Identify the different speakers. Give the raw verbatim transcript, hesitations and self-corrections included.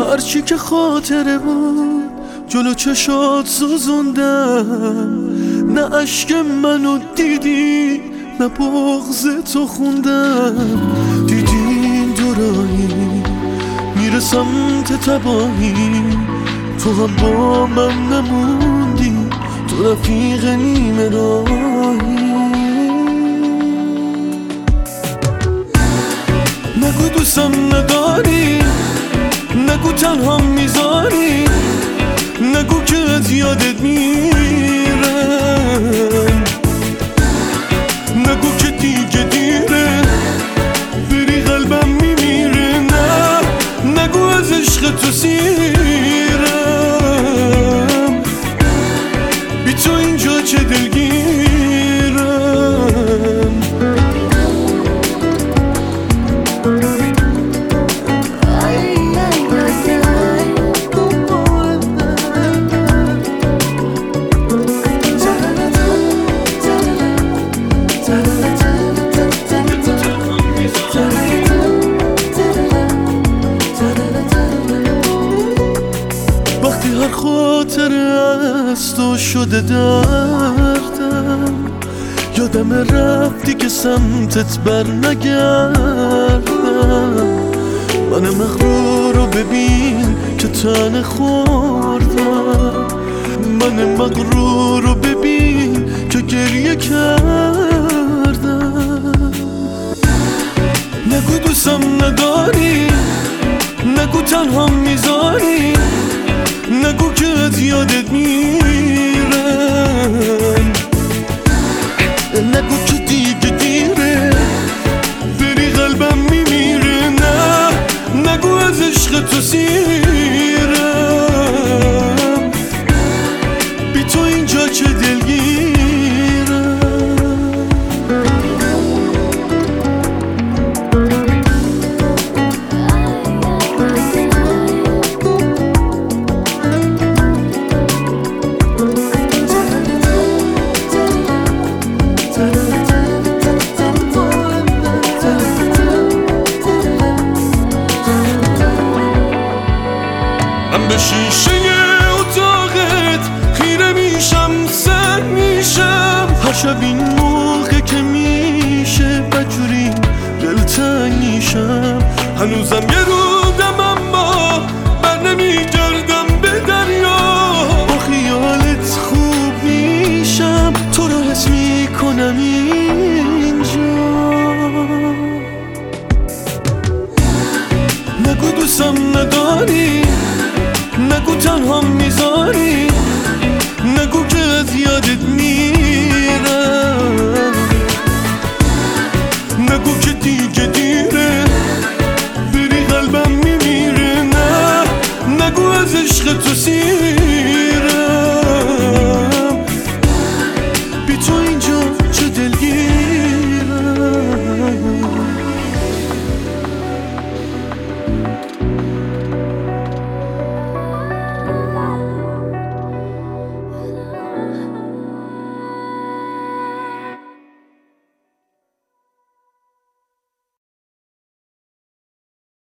Speaker 1: هرچی که خاطره بود جلو چشات سوزوندم، نه عشق منو دیدی نه بغض تو خوندم. دیدی این دورانی میره سمت تباهی، تو هم با من نموندی، تو رفیق نیمه راهی. نگو دوستم نداری، نگو تنها میذاری، نگو که از یادت میرم، نگو که دیگه دیره بری قلبم میمیره، نه نگو از عشق تو سیرم، بی تو اینجا چه دلگیرم. وقتی هر خاطره از تو شده دردم، یادم رفتی که سمتت بر نگردم. من مغرور رو ببین که تن خوردم، من مغرور رو ببین که گریه کردم. نگو دوستم نداری، نگو تنها میذاری، نگو که از یادت میرم، نگو که دیگه دیره بری قلبم میمیره، نه نگو از عشق تو سیرم، بی تو اینجا چه دلگیرم. من به شیشه اتاقت خیره میشم، سر میشم هر شب این موقع که میشه بجوری دلتنگ میشم. هنوزم یه رودم اما بر نمیگردم به دریا، با خیالت خوب میشم تو رو حس میکنم اینجا. نگو دوستم نداری، نگو تنها